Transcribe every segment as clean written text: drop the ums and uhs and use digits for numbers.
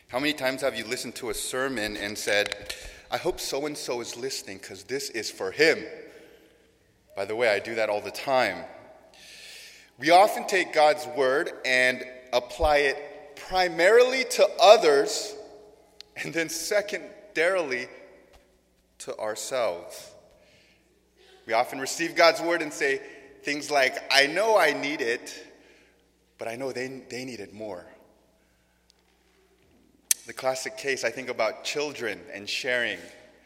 How many times have you listened to a sermon and said, I hope so-and-so is listening because this is for him? By the way, I do that all the time. We often take God's word and apply it primarily to others and then secondarily to ourselves. We often receive God's word and say things like, I know I need it, but I know they need it more. The classic case, I think about children and sharing.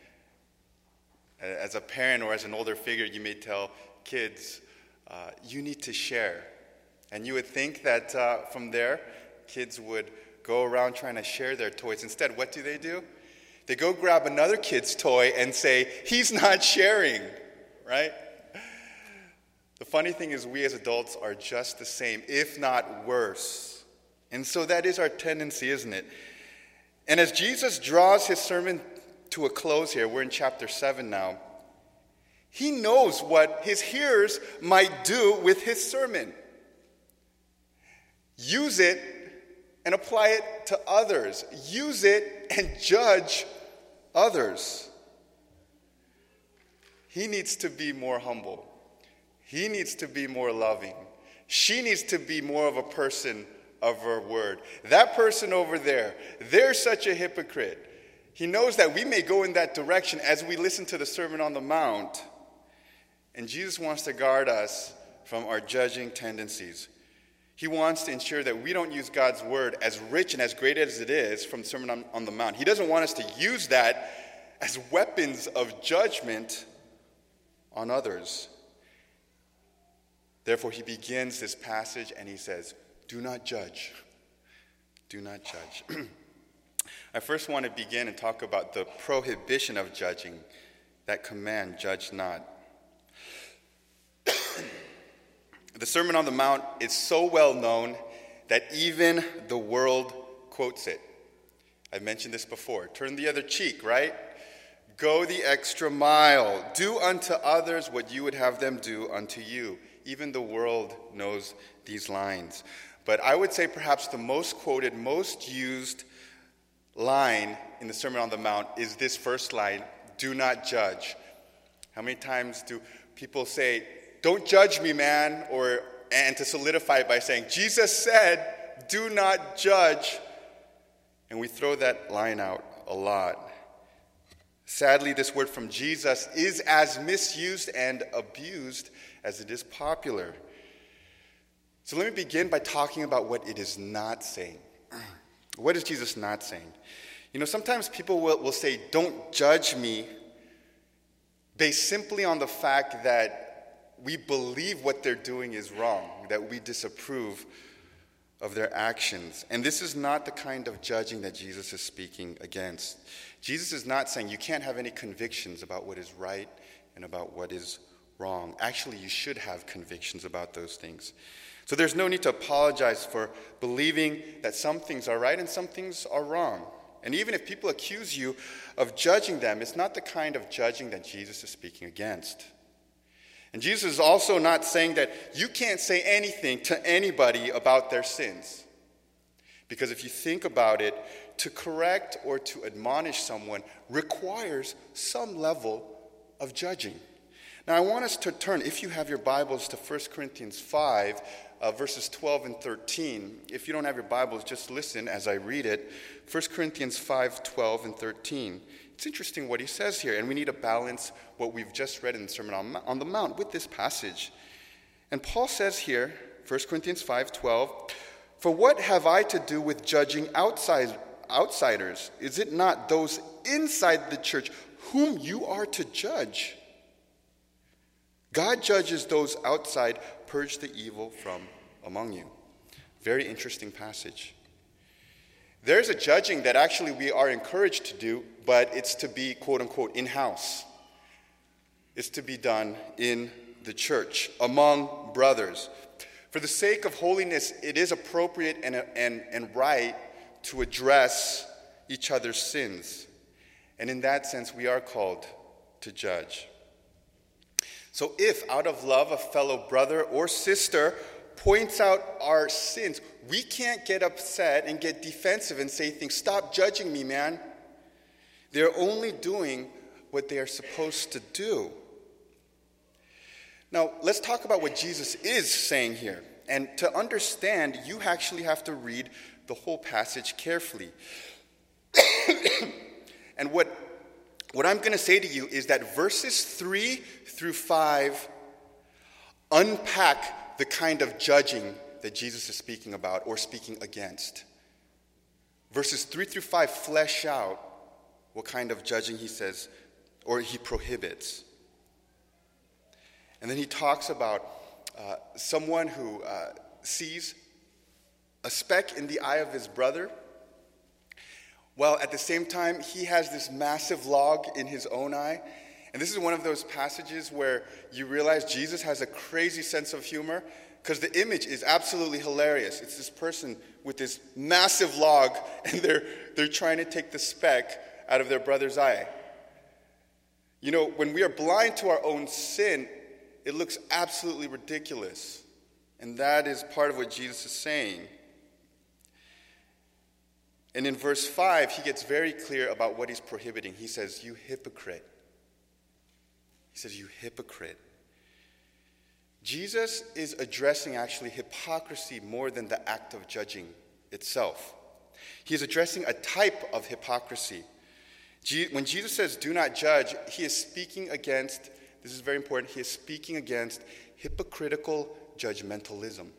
As a parent or as an older figure, you may tell kids, you need to share. And you would think that from there, kids would go around trying to share their toys. Instead, what do? They go grab another kid's toy and say, he's not sharing, right? The funny thing is we as adults are just the same, if not worse. And so that is our tendency, isn't it? And as Jesus draws his sermon to a close here, we're in chapter 7 now, he knows what his hearers might do with his sermon. Use it and apply it to others. Use it and judge others. He needs to be more humble. He needs to be more loving. She needs to be more of a person of her word. That person over there, they're such a hypocrite. He knows that we may go in that direction as we listen to the Sermon on the Mount. And Jesus wants to guard us from our judging tendencies. He wants to ensure that we don't use God's word, as rich and as great as it is from the Sermon on the Mount. He doesn't want us to use that as weapons of judgment on others. Therefore, he begins this passage and he says, do not judge. Do not judge. I first want to begin and talk about the prohibition of judging, that command, judge not. The Sermon on the Mount is so well known that even the world quotes it. I've mentioned this before. Turn the other cheek, right? Go the extra mile. Do unto others what you would have them do unto you. Even the world knows these lines. But I would say perhaps the most quoted, most used line in the Sermon on the Mount is this first line, do not judge. How many times do people say, don't judge me, man, and to solidify it by saying, Jesus said, do not judge. And we throw that line out a lot. Sadly, this word from Jesus is as misused and abused as it is popular. So let me begin by talking about what it is not saying. What is Jesus not saying? You know, sometimes people will say, don't judge me, based simply on the fact that we believe what they're doing is wrong, that we disapprove of their actions. And this is not the kind of judging that Jesus is speaking against. Jesus is not saying you can't have any convictions about what is right and about what is wrong. Actually, you should have convictions about those things. So there's no need to apologize for believing that some things are right and some things are wrong. And even if people accuse you of judging them, it's not the kind of judging that Jesus is speaking against. And Jesus is also not saying that you can't say anything to anybody about their sins. Because if you think about it, to correct or to admonish someone requires some level of judging. Now I want us to turn, if you have your Bibles, to 1 Corinthians 5, verses 12 and 13. If you don't have your Bibles, just listen as I read it. 1 Corinthians 5, 12 and 13. It's interesting what he says here, and we need to balance what we've just read in the Sermon on the Mount with this passage. And Paul says here, 1 Corinthians 5, 12, for what have I to do with judging outsiders? Is it not those inside the church whom you are to judge? God judges those outside, purge the evil from among you. Very interesting passage. There's a judging that actually we are encouraged to do, but it's to be, quote unquote, in-house. It's to be done in the church, among brothers. For the sake of holiness, it is appropriate and right to address each other's sins. And in that sense, we are called to judge. So if, out of love, a fellow brother or sister points out our sins, we can't get upset and get defensive and say things, stop judging me, man. They're only doing what they are supposed to do. Now, let's talk about what Jesus is saying here. And to understand, you actually have to read the whole passage carefully. And what I'm going to say to you is that verses 3 through 5 unpack the kind of judging that Jesus is speaking about or speaking against. Verses 3 through 5 flesh out what kind of judging he says or he prohibits. And then he talks about someone who sees a speck in the eye of his brother, while at the same time he has this massive log in his own eye. And this is one of those passages where you realize Jesus has a crazy sense of humor, because the image is absolutely hilarious. It's this person with this massive log, and they're trying to take the speck out of their brother's eye. You know, when we are blind to our own sin, it looks absolutely ridiculous. And that is part of what Jesus is saying. And in verse 5, he gets very clear about what he's prohibiting. He says, "You hypocrite." He says, "You hypocrite." Jesus is addressing actually hypocrisy more than the act of judging itself. He is addressing a type of hypocrisy. When Jesus says, "Do not judge," he is speaking against, this is very important, he is speaking against hypocritical judgmentalism.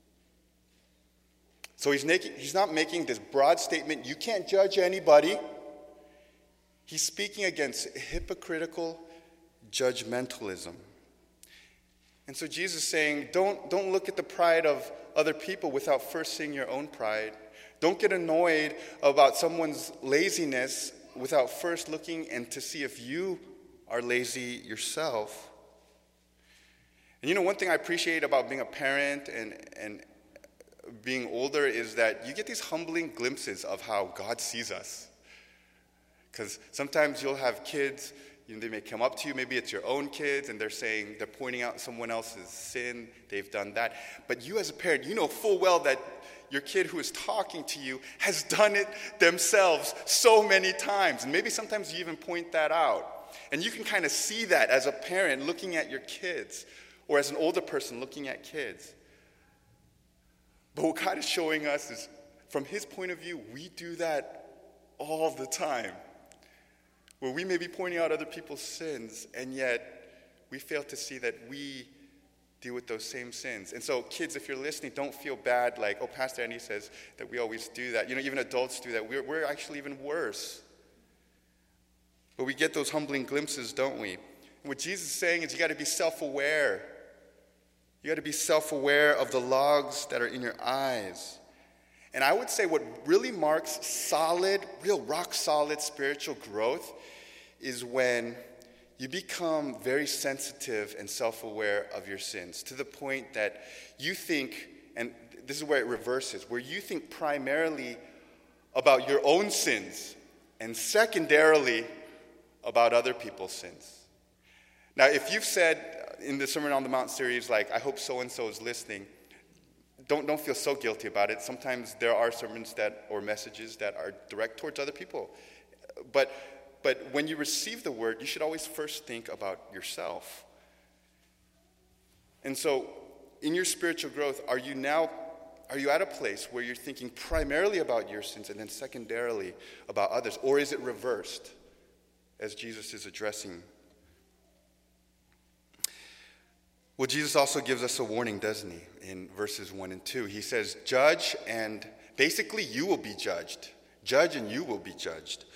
So he's not making this broad statement, you can't judge anybody. He's speaking against hypocritical judgmentalism. And so Jesus is saying, don't look at the pride of other people without first seeing your own pride. Don't get annoyed about someone's laziness without first looking and to see if you are lazy yourself. And you know, one thing I appreciate about being a parent and being older is that you get these humbling glimpses of how God sees us. Because sometimes you'll have kids, they may come up to you, maybe it's your own kids, and they're pointing out someone else's sin, they've done that. But you as a parent, you know full well that your kid who is talking to you has done it themselves so many times. And maybe sometimes you even point that out. And you can kind of see that as a parent looking at your kids, or as an older person looking at kids. But what God is showing us is, from his point of view, we do that all the time. Where we may be pointing out other people's sins, and yet we fail to see that we deal with those same sins. And so, kids, if you're listening, don't feel bad like, oh, Pastor Andy says that we always do that. You know, even adults do that. We're actually even worse. But we get those humbling glimpses, don't we? And what Jesus is saying is you got to be self-aware. You got to be self-aware of the logs that are in your eyes. And I would say what really marks solid, real rock-solid spiritual growth is when you become very sensitive and self-aware of your sins, to the point that you think, and this is where it reverses, where you think primarily about your own sins and secondarily about other people's sins. Now, if you've said in the Sermon on the Mount series, like, I hope so-and-so is listening, don't feel so guilty about it. Sometimes there are sermons or messages that are direct towards other people. But when you receive the word, you should always first think about yourself. And so, in your spiritual growth, are you at a place where you're thinking primarily about your sins and then secondarily about others? Or is it reversed, as Jesus is addressing? Well, Jesus also gives us a warning, doesn't he, in verses 1 and 2. He says, judge, and basically you will be judged. Judge and you will be judged.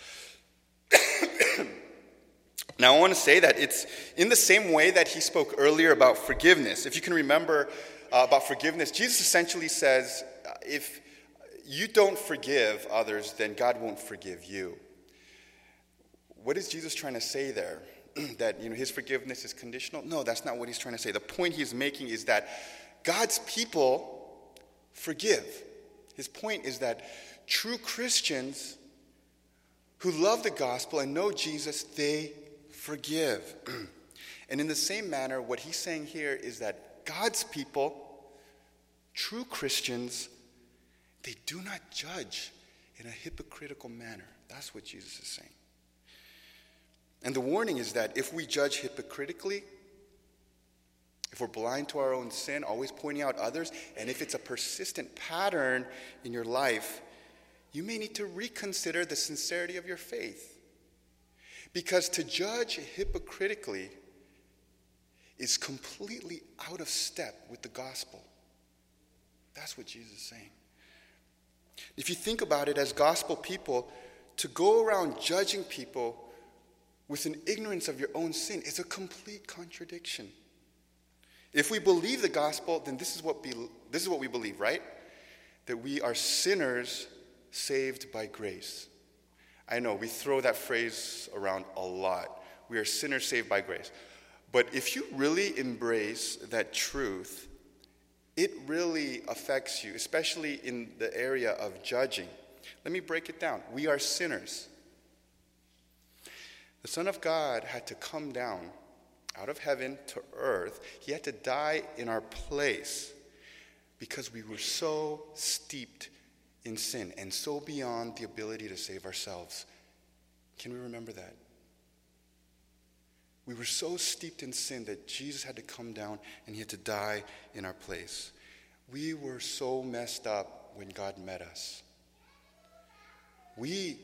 Now, I want to say that it's in the same way that he spoke earlier about forgiveness. If you can remember about forgiveness, Jesus essentially says, if you don't forgive others, then God won't forgive you. What is Jesus trying to say there? That his forgiveness is conditional? No, that's not what he's trying to say. The point he's making is that God's people forgive. His point is that true Christians who love the gospel and know Jesus, they forgive. And in the same manner, what he's saying here is that God's people True Christians, they do not judge in a hypocritical manner. That's what Jesus is saying. And the warning is that if we judge hypocritically, if we're blind to our own sin, always pointing out others, and if it's a persistent pattern in your life, you may need to reconsider the sincerity of your faith. Because to judge hypocritically is completely out of step with the gospel. That's what Jesus is saying. If you think about it as gospel people, to go around judging people with an ignorance of your own sin is a complete contradiction. If we believe the gospel, then this is what we believe, right? That we are sinners saved by grace. I know we throw that phrase around a lot. We are sinners saved by grace. But if you really embrace that truth, it really affects you, especially in the area of judging. Let me break it down. We are sinners. The Son of God had to come down out of heaven to earth. He had to die in our place because we were so steeped in sin and so beyond the ability to save ourselves. Can we remember that? We were so steeped in sin that Jesus had to come down and he had to die in our place. We were so messed up when God met us. We,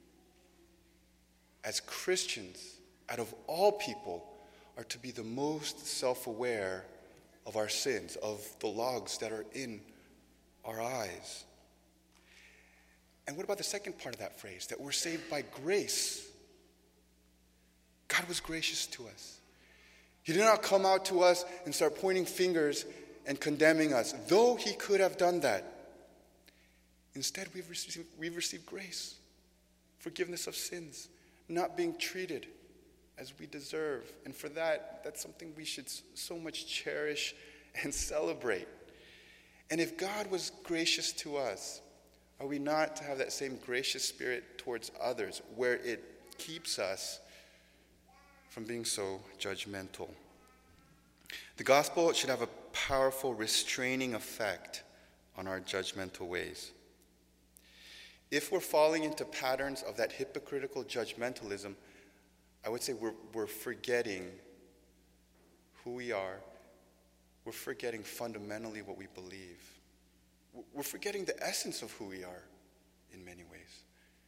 as Christians, out of all people, are to be the most self-aware of our sins, of the logs that are in our eyes. And what about the second part of that phrase, that we're saved by grace? God was gracious to us. He did not come out to us and start pointing fingers and condemning us, though he could have done that. Instead, we've received grace, forgiveness of sins, not being treated as we deserve. And for that, that's something we should so much cherish and celebrate. And if God was gracious to us, are we not to have that same gracious spirit towards others, where it keeps us from being so judgmental? The gospel should have a powerful restraining effect on our judgmental ways. If we're falling into patterns of that hypocritical judgmentalism, I would say we're forgetting who we are. We're forgetting fundamentally what we believe. We're forgetting the essence of who we are in many ways.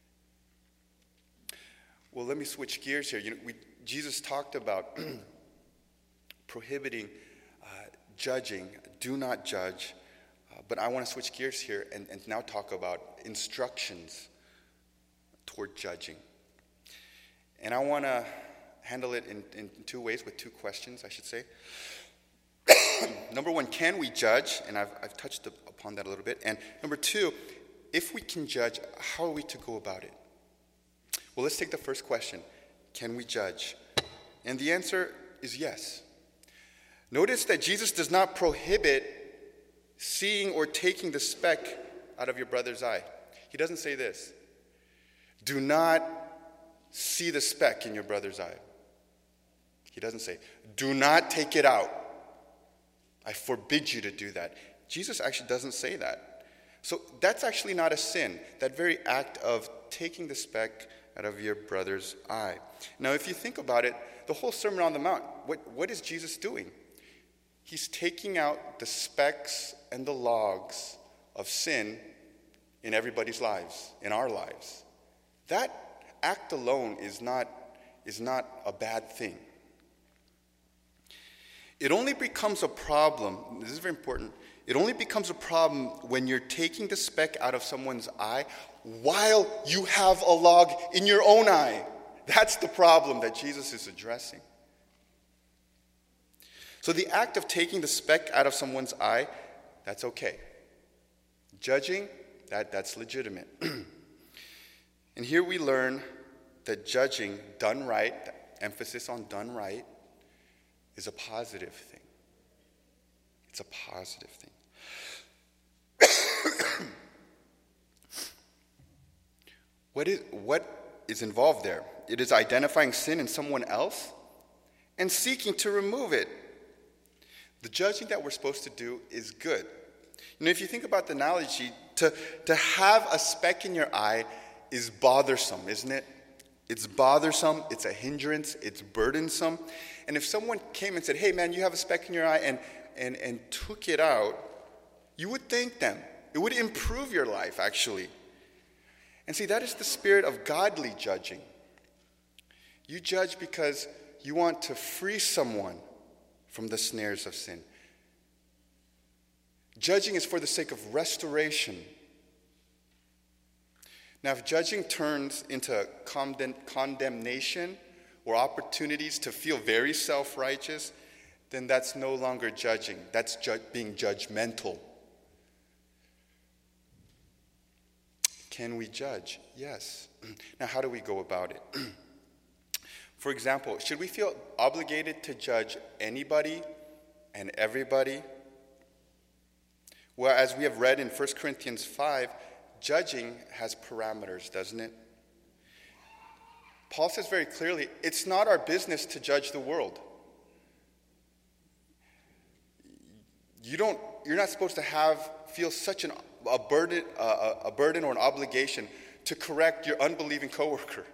Well, let me switch gears here. Jesus talked about prohibiting judging. Do not judge. But I want to switch gears here and now talk about instructions toward judging. And I want to handle it in two ways, with two questions, I should say. Number one, can we judge? And I've touched upon that a little bit. And number two, if we can judge, how are we to go about it? Well, let's take the first question. Can we judge? And the answer is yes. Notice that Jesus does not prohibit seeing or taking the speck out of your brother's eye. He doesn't say this. Do not see the speck in your brother's eye. He doesn't say, do not take it out. I forbid you to do that. Jesus actually doesn't say that. So that's actually not a sin, that very act of taking the speck out of your brother's eye. Now, if you think about it, the whole Sermon on the Mount, what is Jesus doing? He's taking out the specks and the logs of sin in everybody's lives, in our lives. That act alone is not a bad thing. It only becomes a problem, this is very important, it only becomes a problem when you're taking the speck out of someone's eye while you have a log in your own eye. That's the problem that Jesus is addressing. So the act of taking the speck out of someone's eye, that's okay. Judging, that's legitimate. And here we learn that judging done right, emphasis on done right, is a positive thing. It's a positive thing. What is involved there? It is identifying sin in someone else and seeking to remove it. The judging that we're supposed to do is good. If you think about the analogy, to have a speck in your eye is bothersome, isn't it? It's bothersome, it's a hindrance, it's burdensome. And if someone came and said, hey man, you have a speck in your eye, and took it out, you would thank them. It would improve your life, actually. And see, that is the spirit of godly judging. You judge because you want to free someone from the snares of sin. Judging is for the sake of restoration. Now, if judging turns into condemnation or opportunities to feel very self-righteous, then that's no longer judging. That's being judgmental. Can we judge? Yes. Now, how do we go about it? For example, should we feel obligated to judge anybody and everybody? Well, as we have read in 1 Corinthians 5, judging has parameters, doesn't it? Paul says very clearly, it's not our business to judge the world. You're not supposed to feel such a burden or an obligation to correct your unbelieving coworker.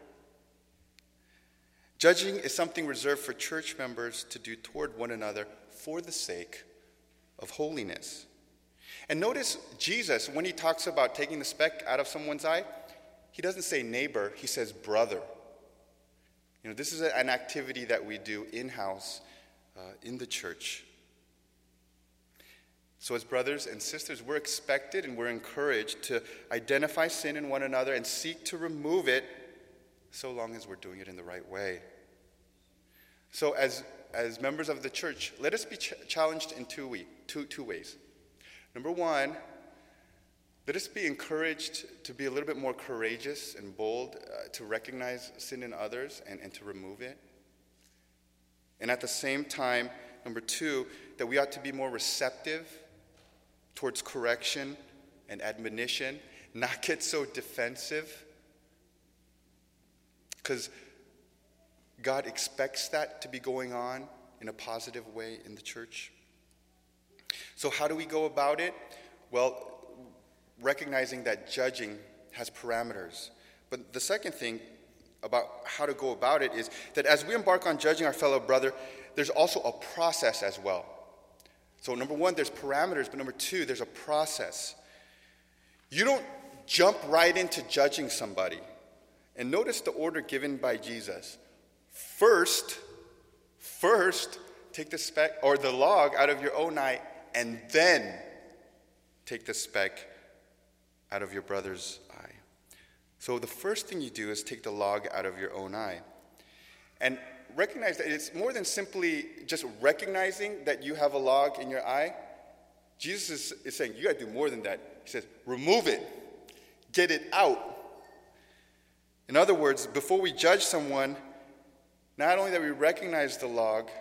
Judging is something reserved for church members to do toward one another for the sake of holiness. And notice Jesus, when he talks about taking the speck out of someone's eye, he doesn't say neighbor, he says brother. This is an activity that we do in-house in the church. So as brothers and sisters, we're expected and we're encouraged to identify sin in one another and seek to remove it, so long as we're doing it in the right way. So as members of the church, let us be challenged in two ways. Number one, let us be encouraged to be a little bit more courageous and bold to recognize sin in others and to remove it. And at the same time, number two, that we ought to be more receptive towards correction and admonition, not get so defensive, because God expects that to be going on in a positive way in the church. So how do we go about it? Well, recognizing that judging has parameters. But the second thing about how to go about it is that as we embark on judging our fellow brother, there's also a process as well. So number one, there's parameters, but number two, there's a process. You don't jump right into judging somebody. And notice the order given by Jesus. First, take the speck or the log out of your own eye, and then take the speck out of your brother's eye. So the first thing you do is take the log out of your own eye. And recognize that it's more than simply just recognizing that you have a log in your eye. Jesus is saying, you got to do more than that. He says, remove it. Get it out. In other words, before we judge someone, not only that we recognize the log,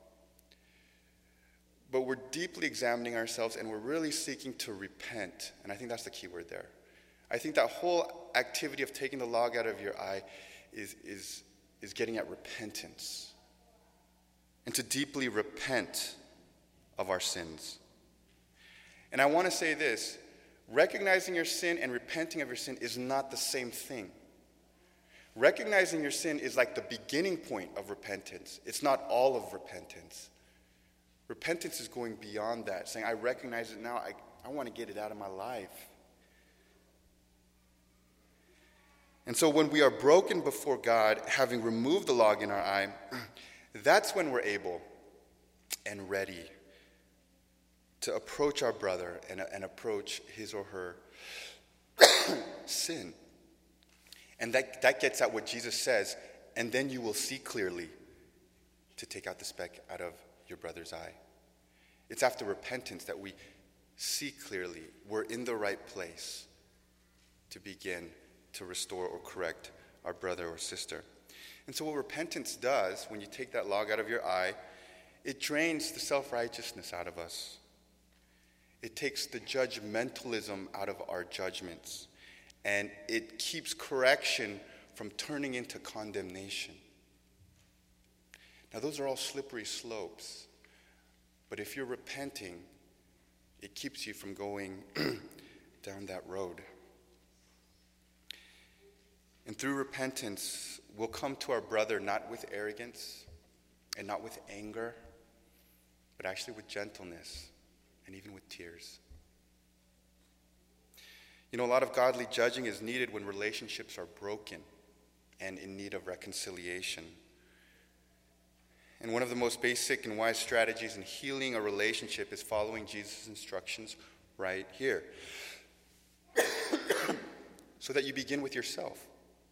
but we're deeply examining ourselves and we're really seeking to repent. And I think that's the key word there. I think that whole activity of taking the log out of your eye is getting at repentance. And to deeply repent of our sins. And I want to say this, recognizing your sin and repenting of your sin is not the same thing. Recognizing your sin is like the beginning point of repentance. It's not all of repentance. Repentance is going beyond that, saying, I recognize it now, I want to get it out of my life. And so when we are broken before God, having removed the log in our eye, that's when we're able and ready to approach our brother and approach his or her sin. And that gets at what Jesus says, and then you will see clearly to take out the speck out of your brother's eye. It's after repentance that we see clearly we're in the right place to begin to restore or correct our brother or sister. And so what repentance does, when you take that log out of your eye, it drains the self-righteousness out of us. It takes the judgmentalism out of our judgments. And it keeps correction from turning into condemnation. Now, those are all slippery slopes. But if you're repenting, it keeps you from going down that road. And through repentance, we'll come to our brother not with arrogance and not with anger, but actually with gentleness and even with tears. You know, a lot of godly judging is needed when relationships are broken and in need of reconciliation. And one of the most basic and wise strategies in healing a relationship is following Jesus' instructions right here. So that you begin with yourself.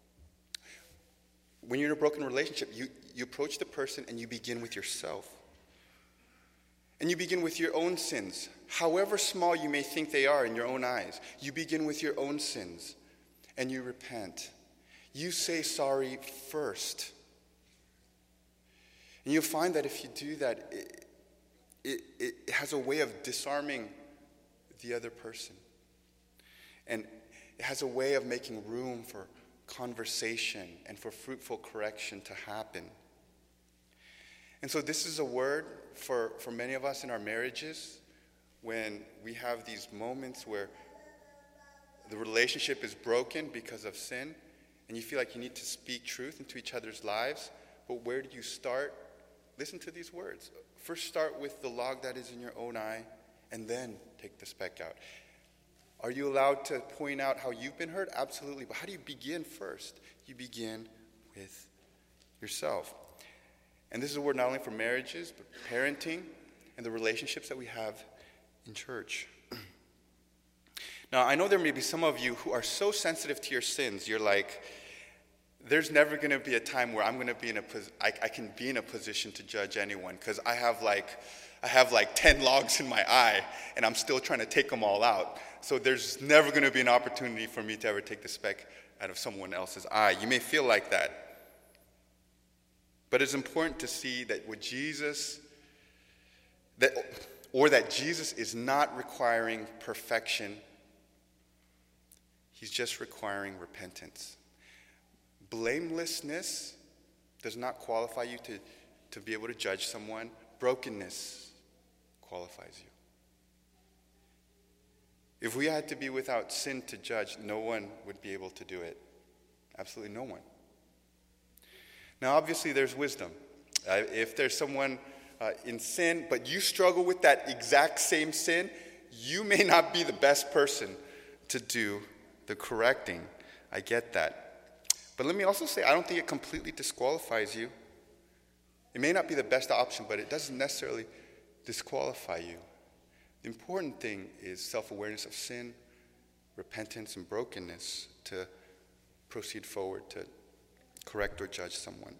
When you're in a broken relationship, you approach the person and you begin with yourself. And you begin with your own sins, however small you may think they are in your own eyes. You begin with your own sins and you repent. You say sorry first. And you'll find that if you do that, it has a way of disarming the other person. And it has a way of making room for conversation and for fruitful correction to happen. And so this is a word for many of us in our marriages when we have these moments where the relationship is broken because of sin and you feel like you need to speak truth into each other's lives. But where do you start? Listen to these words. First, start with the log that is in your own eye, and then take the speck out. Are you allowed to point out how you've been hurt? Absolutely. But how do you begin first? You begin with yourself. And this is a word not only for marriages, but parenting and the relationships that we have in church. Now, I know there may be some of you who are so sensitive to your sins, you're like, there's never going to be a time where I'm going to be I can be in a position to judge anyone because I have like 10 logs in my eye and I'm still trying to take them all out. So there's never going to be an opportunity for me to ever take the speck out of someone else's eye. You may feel like that. But it's important to see that with Jesus, that Jesus is not requiring perfection. He's just requiring repentance. Blamelessness does not qualify you to be able to judge someone. Brokenness qualifies you. If we had to be without sin to judge, no one would be able to do it. Absolutely no one. Now, obviously, there's wisdom. If there's someone in sin, but you struggle with that exact same sin, you may not be the best person to do the correcting. I get that. But let me also say, I don't think it completely disqualifies you. It may not be the best option, but it doesn't necessarily disqualify you. The important thing is self-awareness of sin, repentance, and brokenness to proceed forward to correct or judge someone.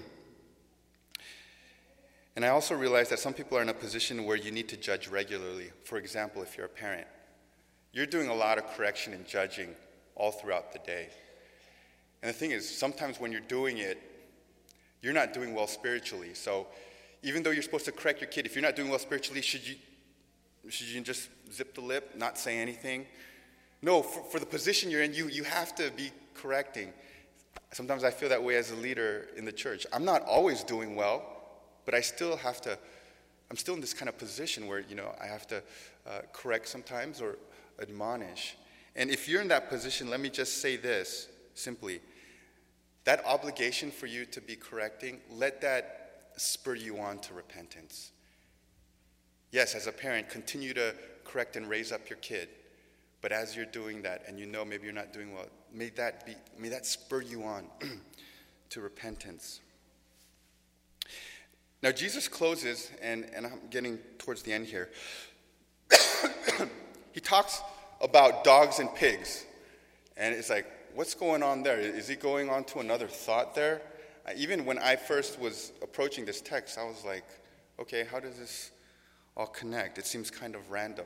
And I also realize that some people are in a position where you need to judge regularly. For example, if you're a parent, you're doing a lot of correction and judging all throughout the day. And the thing is, sometimes when you're doing it, you're not doing well spiritually. So even though you're supposed to correct your kid, if you're not doing well spiritually, should you just zip the lip, not say anything? No, for the position you're in, you have to be correcting. Sometimes I feel that way as a leader in the church. I'm not always doing well, but I'm still in this kind of position where, I have to correct sometimes or admonish. And if you're in that position, let me just say this simply. That obligation for you to be correcting, let that spur you on to repentance. Yes, as a parent, continue to correct and raise up your kid. But as you're doing that, and maybe you're not doing well, may that spur you on to repentance. Now, Jesus closes, and I'm getting towards the end here. He talks about dogs and pigs. And it's like, what's going on there? Is he going on to another thought there? Even when I first was approaching this text, I was like, okay, how does this all connect? It seems kind of random.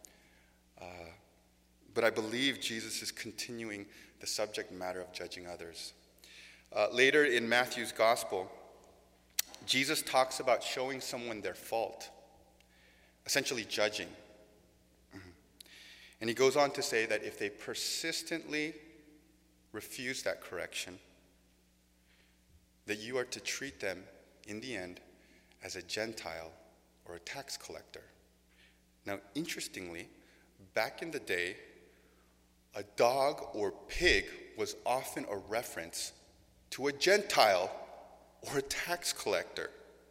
But I believe Jesus is continuing the subject matter of judging others. Later in Matthew's gospel, Jesus talks about showing someone their fault, essentially judging. And he goes on to say that if they persistently refuse that correction, that you are to treat them in the end as a Gentile or a tax collector, Now, interestingly, back in the day, a dog or pig was often a reference to a Gentile or a tax collector.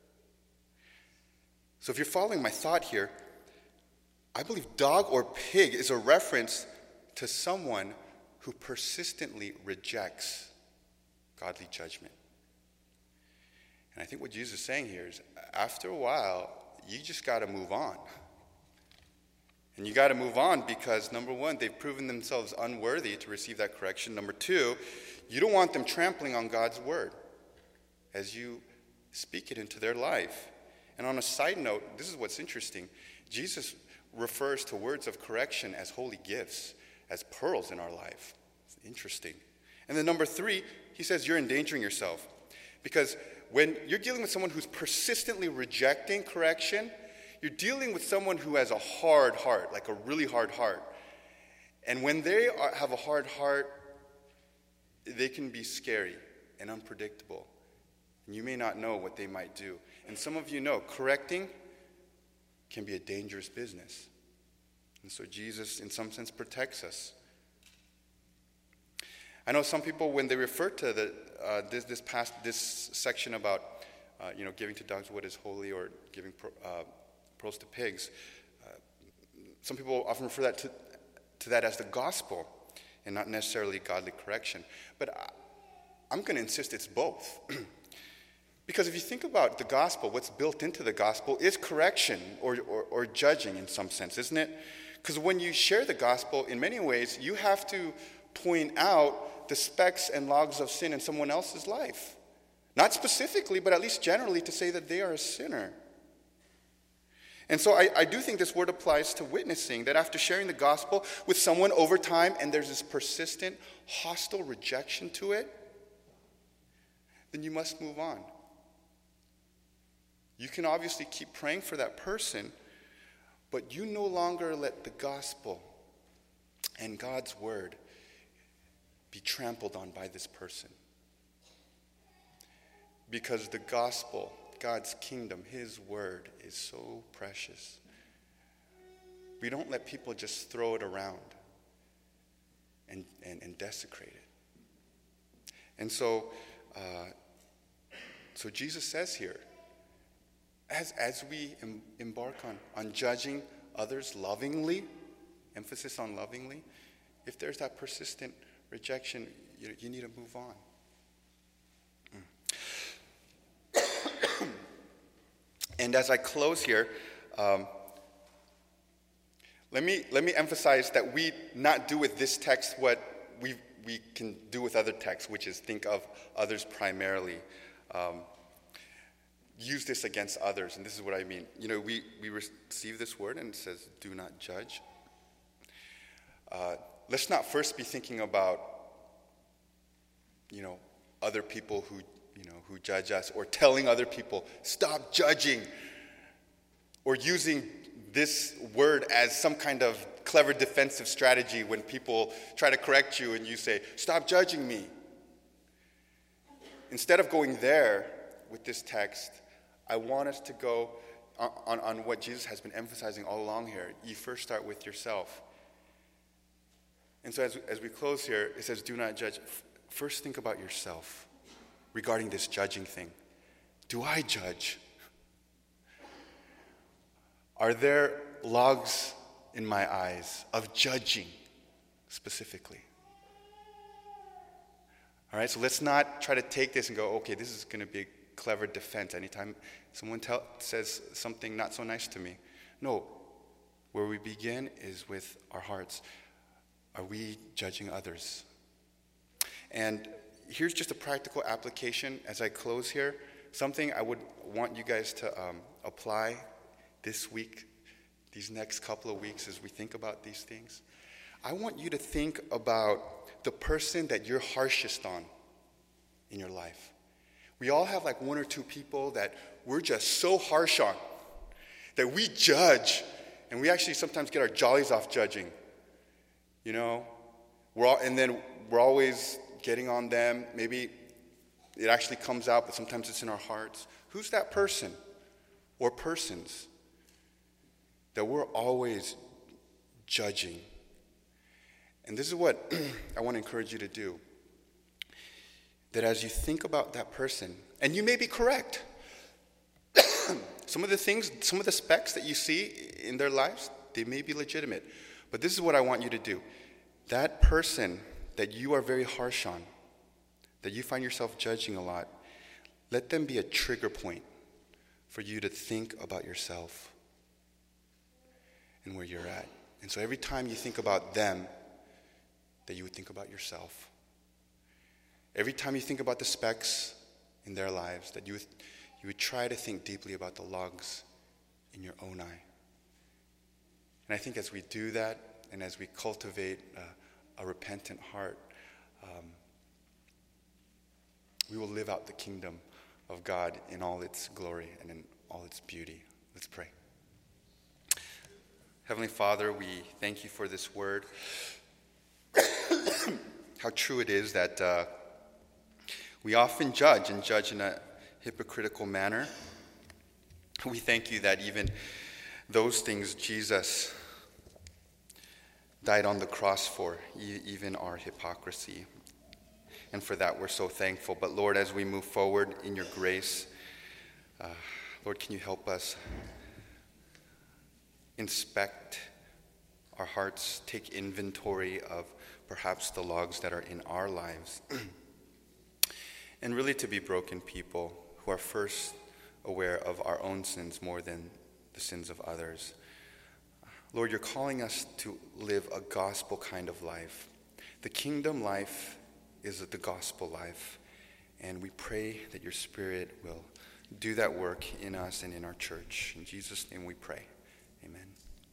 So if you're following my thought here, I believe dog or pig is a reference to someone who persistently rejects godly judgment. And I think what Jesus is saying here is, after a while, you just got to move on. And you got to move on because, number one, they've proven themselves unworthy to receive that correction. Number two, you don't want them trampling on God's word as you speak it into their life. And on a side note, this is what's interesting. Jesus refers to words of correction as holy gifts, as pearls in our life. It's interesting. And then number three, he says you're endangering yourself. Because when you're dealing with someone who's persistently rejecting correction, you're dealing with someone who has a hard heart, like a really hard heart. And when they have a hard heart, they can be scary and unpredictable. And you may not know what they might do. And some of you know, correcting can be a dangerous business. And so Jesus, in some sense, protects us. I know some people, when they refer to this section about giving to dogs what is holy or giving pearls to pigs, some people often refer that to that as the gospel and not necessarily godly correction. But I'm going to insist it's both. Because if you think about the gospel, what's built into the gospel is correction or judging in some sense, isn't it? Because when you share the gospel, in many ways, you have to point out the specks and logs of sin in someone else's life. Not specifically, but at least generally to say that they are a sinner. And so I do think this word applies to witnessing, that after sharing the gospel with someone over time and there's this persistent, hostile rejection to it, then you must move on. You can obviously keep praying for that person, but you no longer let the gospel and God's word be trampled on by this person. Because the gospel, God's kingdom, his word is so precious. We don't let people just throw it around and desecrate it. And so Jesus says here, as we embark on judging others lovingly, emphasis on lovingly, if there's that persistent rejection, you need to move on. And as I close here, let me emphasize that we not do with this text what we can do with other texts, which is think of others primarily. Use this against others, and this is what I mean. We receive this word, and it says, "Do not judge." Let's not first be thinking about, other people who judge us, or telling other people, "Stop judging," or using this word as some kind of clever defensive strategy when people try to correct you and you say, "Stop judging me." Instead of going there with this text, I want us to go on what Jesus has been emphasizing all along here. You first start with yourself. And so as we close here, it says, "Do not judge." First think about yourself regarding this judging thing. Do I judge? Are there logs in my eyes of judging specifically? All right, so let's not try to take this and go, okay, this is going to be a clever defense anytime someone says something not so nice to me. No, where we begin is with our hearts. Are we judging others? And here's just a practical application as I close here. Something I would want you guys to apply this week, these next couple of weeks as we think about these things. I want you to think about the person that you're harshest on in your life. We all have like one or two people that we're just so harsh on, that we judge, and we actually sometimes get our jollies off judging. We're always getting on them. Maybe it actually comes out, but sometimes it's in our hearts. Who's that person or persons that we're always judging. And this is what I want to encourage you to do. That as you think about that person, and you may be correct, some of the specs that you see in their lives, they may be legitimate. But this is what I want you to do. That person that you are very harsh on, that you find yourself judging a lot, let them be a trigger point for you to think about yourself and where you're at. And so every time you think about them, that you would think about yourself. Every time you think about the specks in their lives, that you would try to think deeply about the logs in your own eye. And I think as we do that, and as we cultivate a repentant heart, we will live out the kingdom of God in all its glory and in all its beauty. Let's pray. Heavenly Father, we thank you for this word. How true it is that we often judge in a hypocritical manner. We thank you that even those things Jesus died on the cross for, even our hypocrisy. And for that, we're so thankful. But Lord, as we move forward in your grace, Lord, can you help us inspect our hearts, take inventory of perhaps the logs that are in our lives, and really to be broken people who are first aware of our own sins more than the sins of others. Lord, you're calling us to live a gospel kind of life. The kingdom life is the gospel life, and we pray that your Spirit will do that work in us and in our church. In Jesus' name we pray.